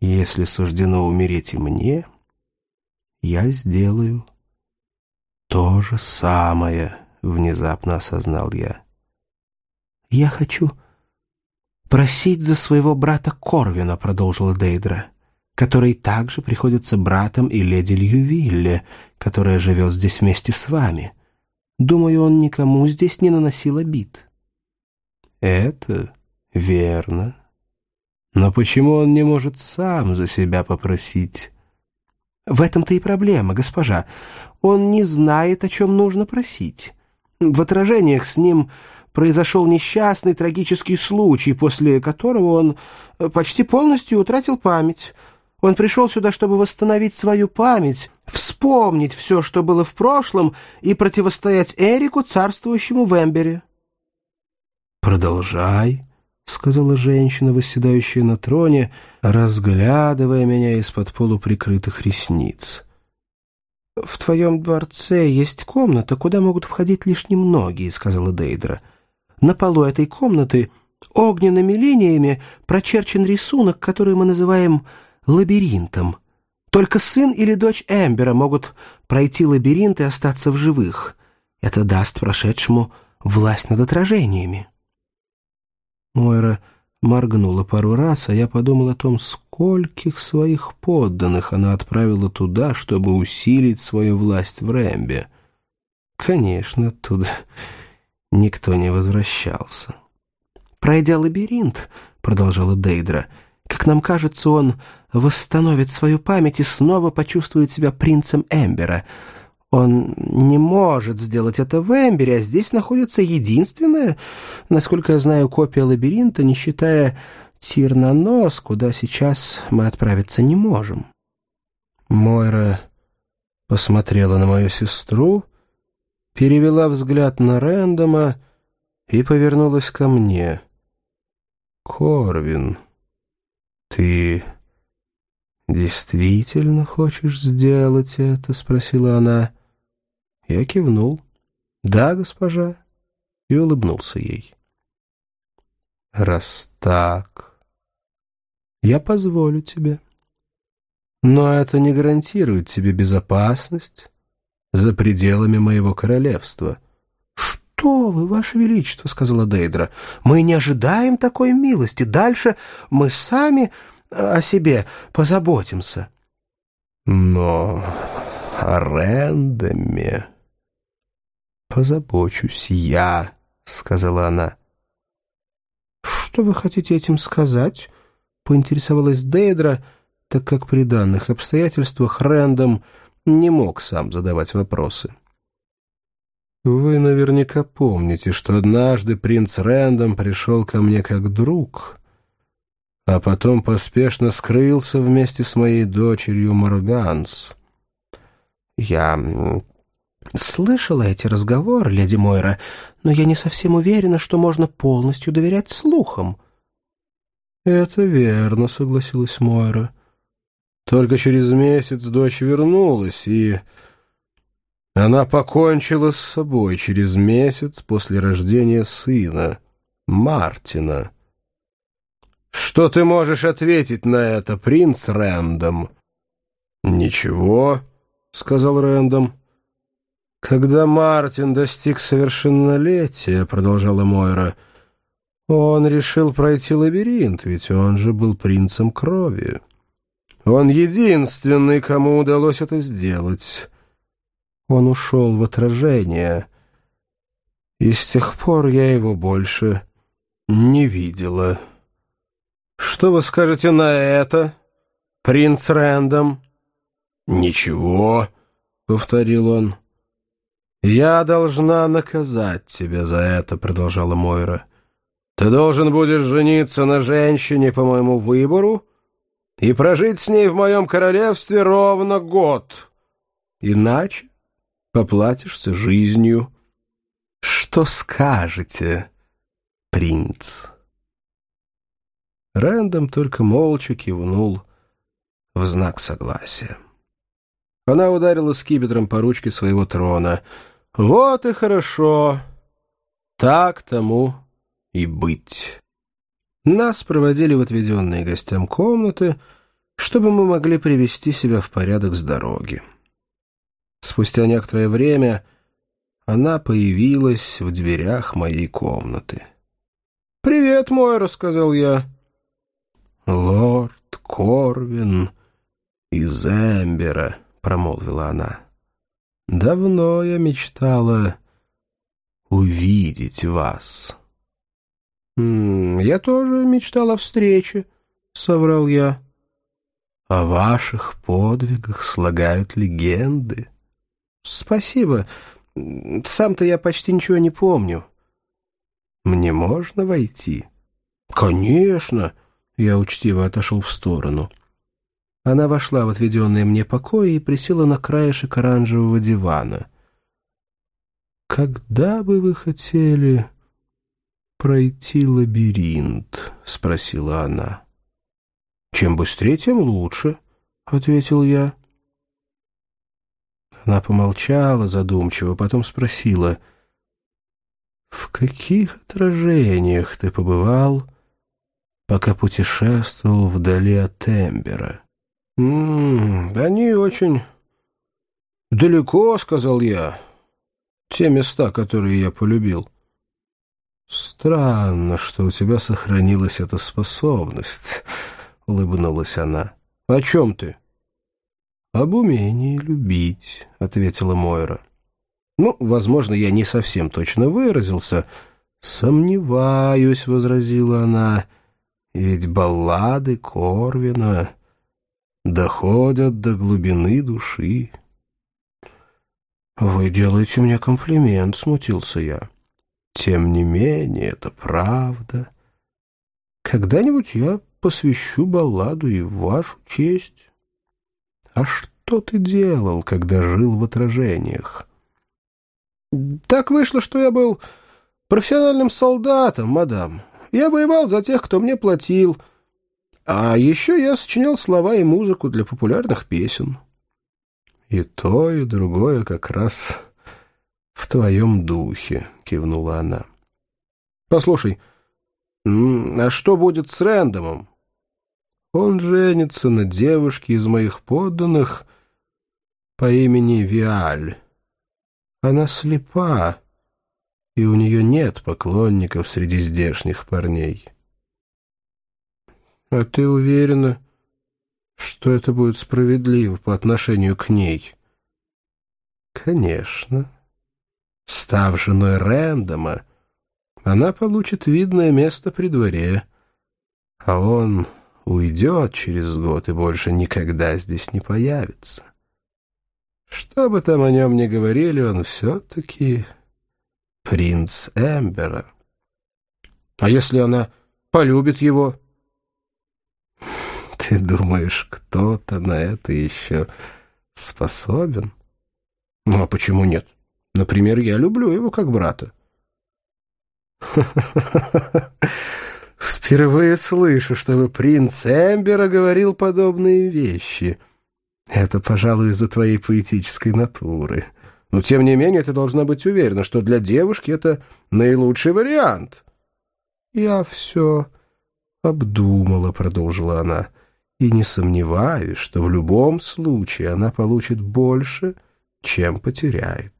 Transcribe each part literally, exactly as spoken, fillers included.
Если суждено умереть и мне, я сделаю то же самое, внезапно осознал я. Я хочу просить за своего брата Корвина, продолжила Дейдра, который также приходится братом и леди Льювилле, которая живет здесь вместе с вами. Думаю, он никому здесь не наносил обид. Это верно. Но почему он не может сам за себя попросить? В этом-то и проблема, госпожа. Он не знает, о чем нужно просить. В отражениях с ним произошел несчастный трагический случай, после которого он почти полностью утратил память. Он пришел сюда, чтобы восстановить свою память, вспомнить все, что было в прошлом, и противостоять Эрику, царствующему в Эмбере. «Продолжай», — сказала женщина, восседающая на троне, разглядывая меня из-под полуприкрытых ресниц. «В твоем дворце есть комната, куда могут входить лишь немногие», — сказала Дейдра. «На полу этой комнаты огненными линиями прочерчен рисунок, который мы называем лабиринтом. Только сын или дочь Эмбера могут пройти лабиринт и остаться в живых. Это даст прошедшему власть над отражениями». Мойра моргнула пару раз, а я подумал о том, скольких своих подданных она отправила туда, чтобы усилить свою власть в Рэмбе. Конечно, оттуда никто не возвращался. «Пройдя лабиринт, — продолжала Дейдра, — как нам кажется, он восстановит свою память и снова почувствует себя принцем Эмбера. Он не может сделать это в Эмбере, а здесь находится единственная, насколько я знаю, копия лабиринта, не считая Тир-на-Нос, куда сейчас мы отправиться не можем». Мойра посмотрела на мою сестру, перевела взгляд на Рэндома и повернулась ко мне. «Корвин, ты действительно хочешь сделать это?» — спросила она. Я кивнул. «Да, госпожа», и улыбнулся ей. «Раз так, я позволю тебе. Но это не гарантирует тебе безопасность за пределами моего королевства». «Что вы, ваше величество», — сказала Дейдра, — «мы не ожидаем такой милости. Дальше мы сами о себе позаботимся». «Но о Рэндоме позабочусь я», — сказала она. «Что вы хотите этим сказать?» — поинтересовалась Дейдра, так как при данных обстоятельствах Рэндом не мог сам задавать вопросы. «Вы наверняка помните, что однажды принц Рэндом пришел ко мне как друг, а потом поспешно скрылся вместе с моей дочерью Морганс». «Я слышала эти разговоры, леди Мойра, но я не совсем уверена, что можно полностью доверять слухам». «Это верно», — согласилась Мойра. «Только через месяц дочь вернулась, и она покончила с собой через месяц после рождения сына, Мартина. Что ты можешь ответить на это, принц Рэндом?» «Ничего», — сказал Рэндом. «Когда Мартин достиг совершеннолетия, — продолжала Мойра, — он решил пройти лабиринт, ведь он же был принцем крови. Он единственный, кому удалось это сделать. Он ушел в отражение, и с тех пор я его больше не видела. Что вы скажете на это, принц Рэндом?» «Ничего», — повторил он. «Я должна наказать тебя за это», — продолжала Мойра. «Ты должен будешь жениться на женщине по моему выбору и прожить с ней в моем королевстве ровно год. Иначе поплатишься жизнью. Что скажете, принц?» Рэндом только молча кивнул в знак согласия. Она ударила скипетром по ручке своего трона. «Вот и хорошо. Так тому и быть». Нас проводили в отведенные гостям комнаты, чтобы мы могли привести себя в порядок с дороги. Спустя некоторое время она появилась в дверях моей комнаты. «Привет, Мойра», — сказал я. «Лорд Корвин из Эмбера», — промолвила она. «Давно я мечтала увидеть вас». «М -м, «Я тоже мечтал о встрече», — соврал я. «О ваших подвигах слагают легенды». «Спасибо. Сам-то я почти ничего не помню». «Мне можно войти?» «Конечно!» — я учтиво отошел в сторону. Она вошла в отведенные мне покои и присела на краешек оранжевого дивана. «Когда бы вы хотели пройти лабиринт?» — спросила она. «Чем быстрее, тем лучше», — ответил я. Она помолчала задумчиво, потом спросила: «В каких отражениях ты побывал, пока путешествовал вдали от Эмбера?» «М-м, они очень далеко», — сказал я, — «те места, которые я полюбил». «Странно, что у тебя сохранилась эта способность», — улыбнулась она. «О чем ты?» «Об умении любить», — ответила Мойра. «Ну, возможно, я не совсем точно выразился». «Сомневаюсь», — возразила она, — «ведь баллады Корвина доходят до глубины души». «Вы делаете мне комплимент», — смутился я. «Тем не менее, это правда. Когда-нибудь я посвящу балладу и в вашу честь». «А что ты делал, когда жил в отражениях?» «Так вышло, что я был профессиональным солдатом, мадам. Я воевал за тех, кто мне платил. А еще я сочинял слова и музыку для популярных песен». «И то, и другое как раз в твоем духе», — кивнула она. «Послушай, а что будет с Рэндомом?» «Он женится на девушке из моих подданных по имени Виаль. Она слепа, и у нее нет поклонников среди здешних парней». «А ты уверена, что это будет справедливо по отношению к ней?» «Конечно. Став женой Рэндома, она получит видное место при дворе, а он уйдет через год и больше никогда здесь не появится. Что бы там о нем ни говорили, он все-таки принц Эмбера». «А если она полюбит его?» «Ты думаешь, кто-то на это еще способен?» «Ну, а почему нет? Например, я люблю его как брата». «Впервые слышу, чтобы принц Эмбера говорил подобные вещи. Это, пожалуй, из-за твоей поэтической натуры. Но, тем не менее, ты должна быть уверена, что для девушки это наилучший вариант». «Я все обдумала», — продолжила она, — «и не сомневаюсь, что в любом случае она получит больше, чем потеряет.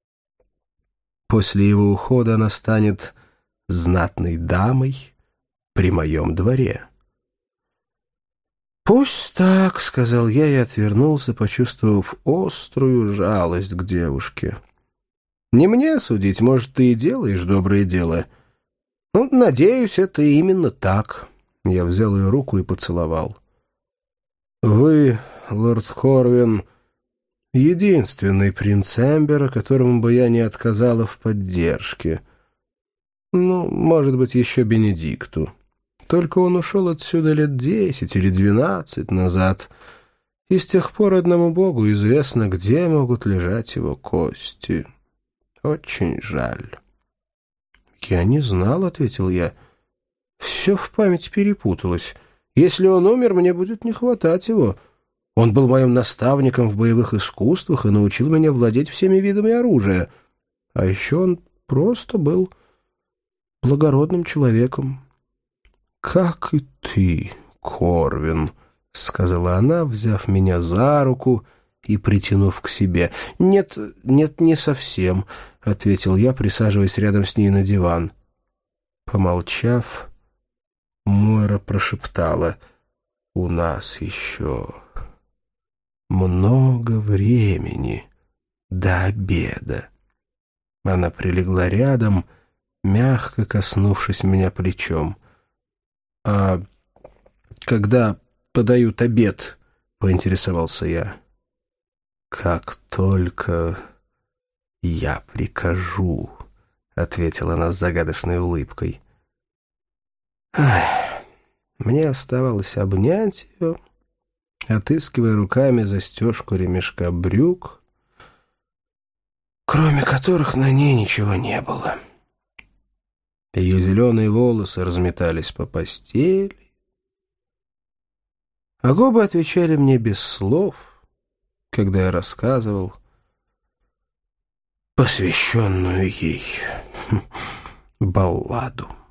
После его ухода она станет знатной дамой при моем дворе». «Пусть так», — сказал я и отвернулся, почувствовав острую жалость к девушке. «Не мне судить, может, ты и делаешь доброе дело. Ну, надеюсь, это именно так». Я взял ее руку и поцеловал. «Вы, лорд Корвин, единственный принц Эмбера, которому бы я не отказала в поддержке. Ну, может быть, еще Бенедикту. Только он ушел отсюда лет десять или двенадцать назад, и с тех пор одному богу известно, где могут лежать его кости. Очень жаль». «Я не знал», — ответил я. «Все в памяти перепуталось. Если он умер, мне будет не хватать его. Он был моим наставником в боевых искусствах и научил меня владеть всеми видами оружия. А еще он просто был благородным человеком». «Как и ты, Корвин», — — сказала она, взяв меня за руку и притянув к себе. «Нет, нет, не совсем», — ответил я, присаживаясь рядом с ней на диван. Помолчав, Мойра прошептала: «У нас еще много времени до обеда». Она прилегла рядом, мягко коснувшись меня плечом. «А когда подают обед?» — поинтересовался я. «Как только я прикажу», — ответила она с загадочной улыбкой. Ах, мне оставалось обнять ее, отыскивая руками застежку ремешка брюк, кроме которых на ней ничего не было. Ее зеленые волосы разметались по постели, а губы отвечали мне без слов, когда я рассказывал посвященную ей балладу.